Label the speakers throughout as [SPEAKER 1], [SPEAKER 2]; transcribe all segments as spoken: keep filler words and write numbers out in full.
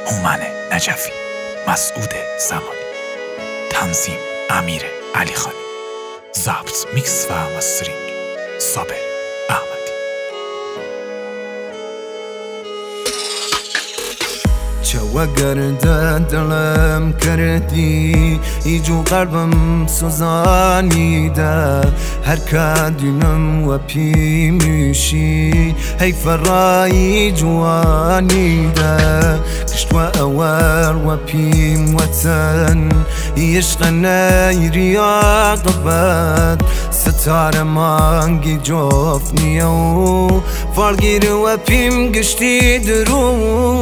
[SPEAKER 1] هومن نجفی، مسعود زمانی، تنظیم امیر علی خانی، ضبط میکس و مسترینگ صابر احمدی.
[SPEAKER 2] چوا گرده دلم کردی ایجو قلبم سوزانیده هر کدینم و پی میشی حیف رای جوانیده کشت و اول و پیم وطن عشق نیری عاقبت ستاره مانگی جفت و فالگیر و پیم گشتی درو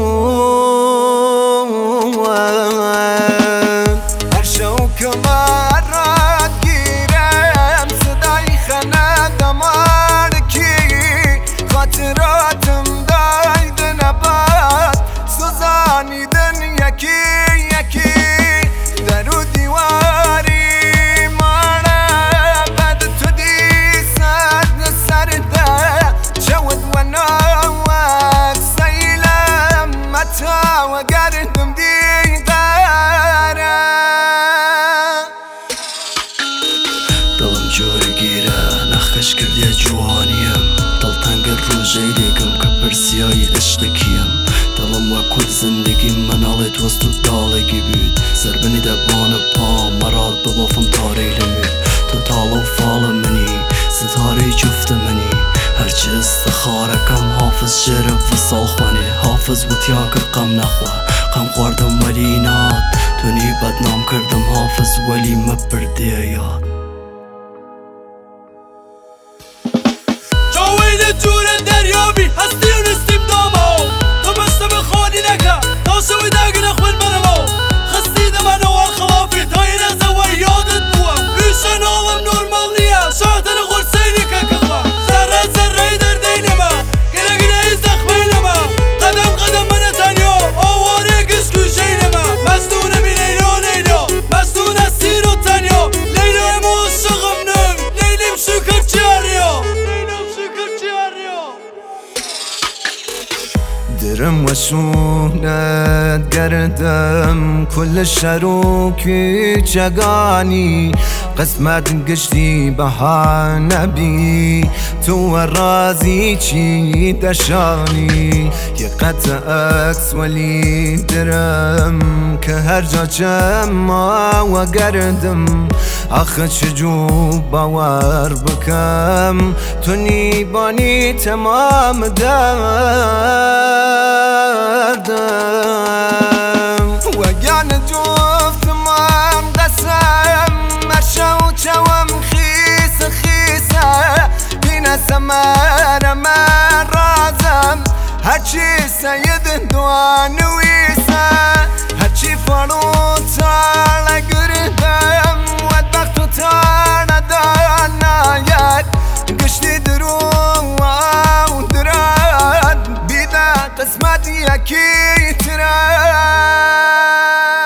[SPEAKER 2] هر شو که مرد گیرم صدای خنه دمارکی خاطراتم داید نباد سوزانیدن یکی یکی درو دیواری مانه بد تو دی سد سرده شود و نوک سیلم متا و گردم دی
[SPEAKER 3] جوری گیره نخش کردی جوانیم دل تنگ روژه دیگم که پرسیای عشق کیم دلم و کل زندگی منال دوست و دالگی بود زربنی دبان پا مرال ببافم تاریل مید تو تال و فال منی ستاره جفت منی هرچی استخاره کم حافظ شعر فصال خوانی حافظ بود یا که قم نخوا قم خوردم ولی ناد تونی بدنام کردم حافظ ولی مبرده یاد
[SPEAKER 4] جور دریابی هستی و نستیم دامو تو بسته به خودی نکه تا شوی داگی نخوین منمو خستی ده من اول خلافی تا این از اول یادت بوام ایشن آلم نورمال نیه شاهدن غرسینی که کخوا ذره ذره در دینما گره گره ای زخمه نما قدم قدم من تنیا آواره گشت کوشه نما مستونه بی لیلو لیلو مستونه سیر و تنیا لیلو امو شغم نم لیلیم شکر چیاریا
[SPEAKER 2] درم و شونت گردم کل شروکی چگانی قسمت گشتی بهانه بی تو و رازی چی دشانی یه قطع عکس ولی درم که هر جا چما و گردم آخه چجو باور بکم تو نیبانی تمام دردم وگان جفت من قسم مرشو چوم خیس خیسه بین سمر من رازم هرچی سید دوانویسه هرچی فروتر لگردم بدبخت و تر نداناید گشتی درو و درد بیده قسمت یکی تره